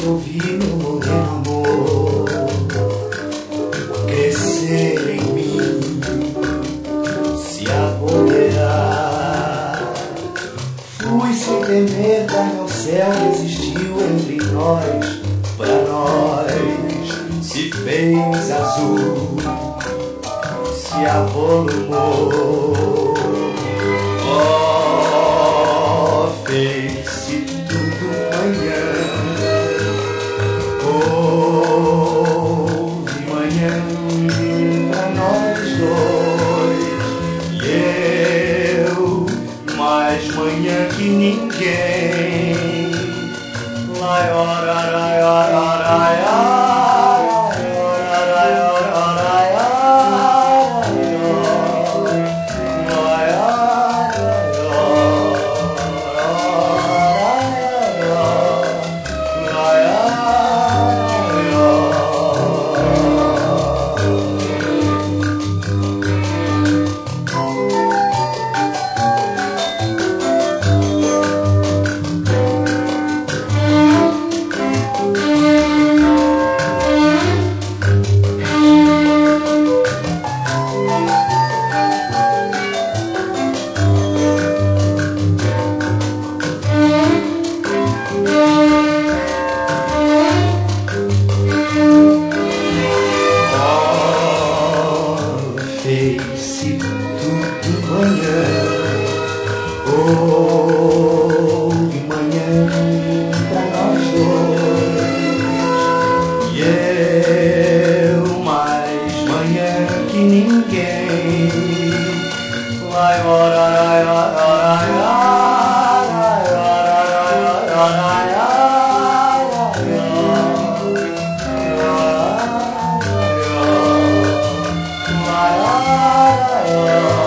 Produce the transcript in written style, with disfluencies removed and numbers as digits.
ouvir meu moreno amor crescer em mim, se apoderar. Fui sem temer, carne ao céu existiu entre nós, pra nós se fez azul, se avolumou. Oh, fez-se tudo manhã, houve manhã pra nós dois, e eu mais manhã que ninguém. Lai, ora, rai, ora, rai, fez-se tudo manhã, houve manhã pra nós dois, e eu mais manhã que ninguém. Lai, ora, rai, ora, rai, oh,